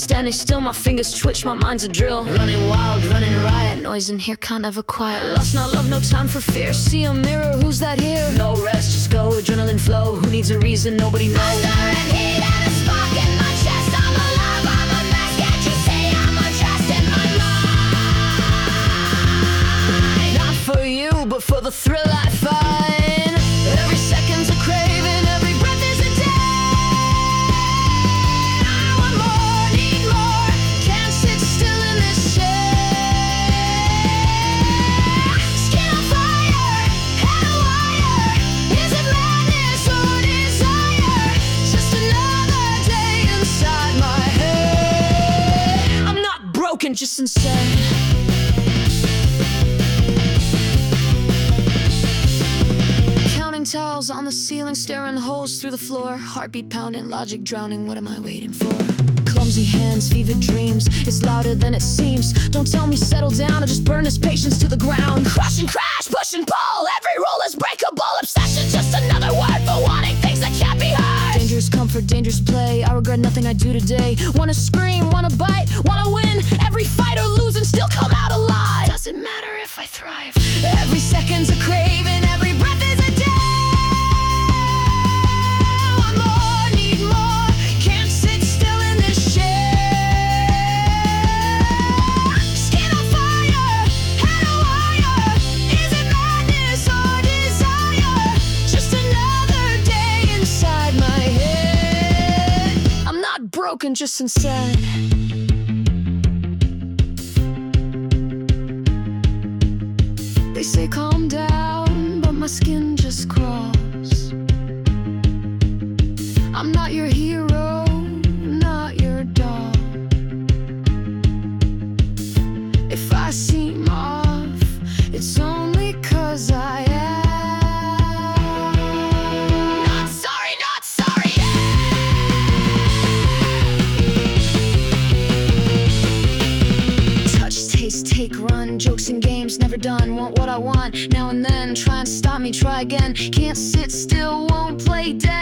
Standing still, my fingers twitch, my mind's a drill. Running wild, running riot, noise in here can't ever quiet. Lost, not love, no time for fear. See a mirror, who's that here? No rest, just go, adrenaline flow. Who needs a reason? Nobody knows. Thunder and heat and a spark in my chest. I'm alive, I'm a mess. Can't you see I'm undressed in my mind? Not for you, but for the thrill I find. Every second's a craving, every breath is a day. I want more, need more, can't sit still in this shade. Skin on fire, head on wire. Is it madness or desire? Just another day inside my head. I'm not broken, just insane. Tiles on the ceiling, staring holes through the floor. Heartbeat pounding, logic drowning, what am I waiting for? Clumsy hands, vivid dreams, it's louder than it seems. Don't tell me settle down, or just burn this patience to the ground. Crush and crash, push and pull, every rule is breakable. Obsession, just another word for wanting things that can't be heard. Dangerous comfort, dangerous play, I regret nothing I do today. Wanna scream, wanna bite, wanna win every fight or lose and still come out alive. Doesn't matter if I thrive. Every second's a craving, every breath is a day. Broken, just insane. They say calm down, but my skin just crawls. I'm not your hero, not your doll. If I seem off, it's only 'cause I am. Take, run, jokes and games, never done. Want what I want, now and then. Try and stop me, try again. Can't sit still, won't play dead.